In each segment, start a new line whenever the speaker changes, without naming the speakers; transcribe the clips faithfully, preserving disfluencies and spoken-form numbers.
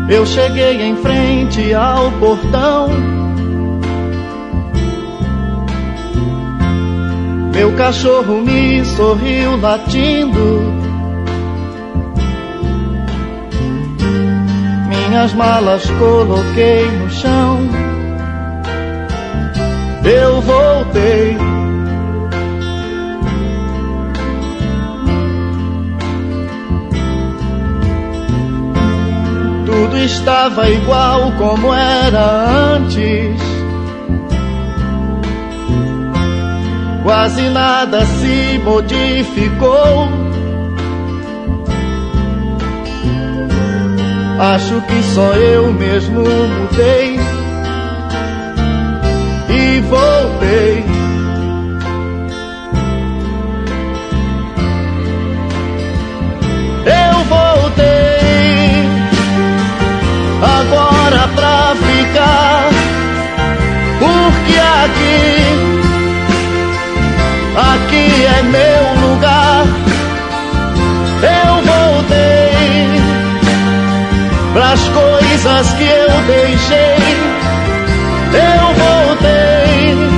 Eu cheguei em frente ao portão. Meu cachorro me sorriu latindo. Minhas malas coloquei no chão. Eu voltei. Tudo estava igual como era antes. Quase nada se modificou. Acho que só eu mesmo mudei e voltei. Eu voltei agora pra ficar, porque aqui, aqui é meu lugar. Eu voltei pras coisas que eu deixei. Eu voltei.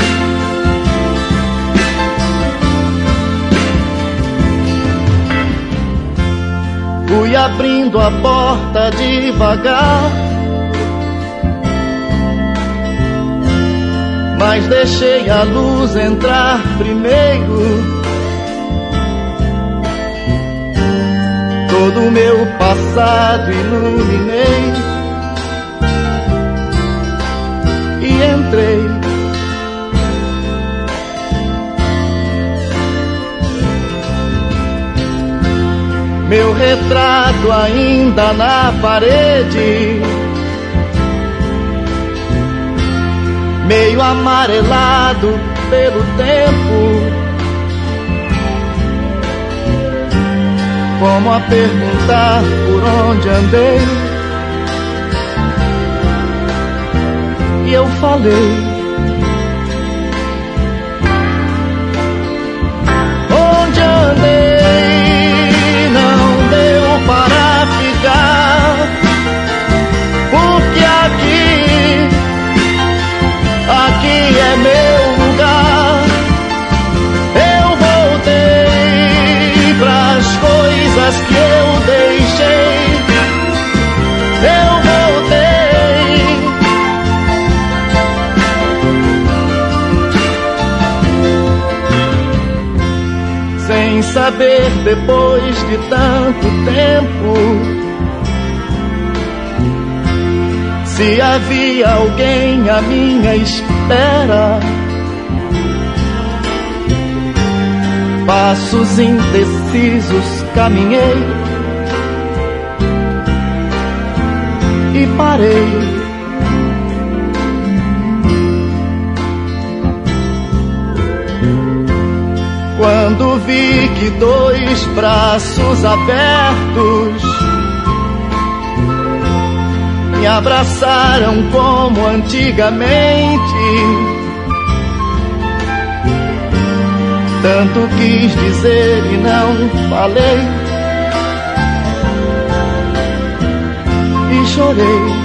Fui abrindo a porta devagar, mas deixei a luz entrar primeiro. Todo o meu passado iluminei e entrei. Meu retrato ainda na parede, meio amarelado pelo tempo, como a perguntar por onde andei. E eu falei: onde andei não deu para ficar, porque aqui, aqui é meu lugar. Eu voltei pras coisas que eu deixei. Eu voltei. Sem saber, depois de tanto tempo, se havia alguém à minha espera. Passos indecisos caminhei e parei. Quando vi que dois braços abertos me abraçaram como antigamente, tanto quis dizer e não falei, e chorei.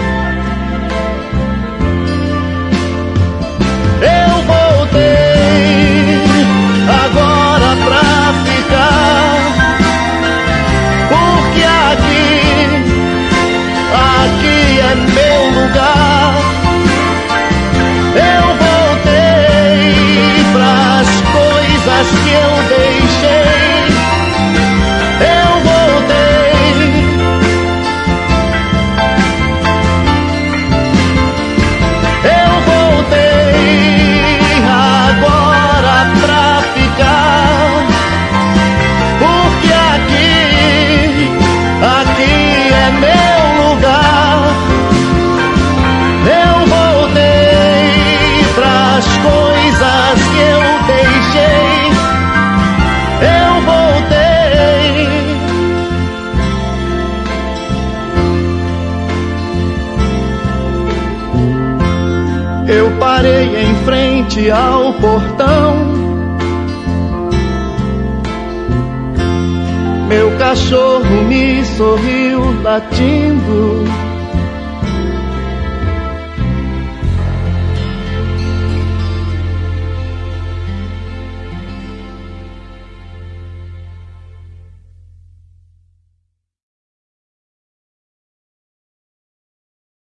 Eu voltei agora pra ficar, porque aqui, aqui é meu lugar. Eu voltei pras coisas que eu deixei. Eu voltei. Eu voltei agora pra ficar, porque aqui, aqui é meu lugar. Eu voltei pras coisas que eu deixei. Eu voltei. Eu parei em frente ao portão. Meu cachorro me sorriu latindo.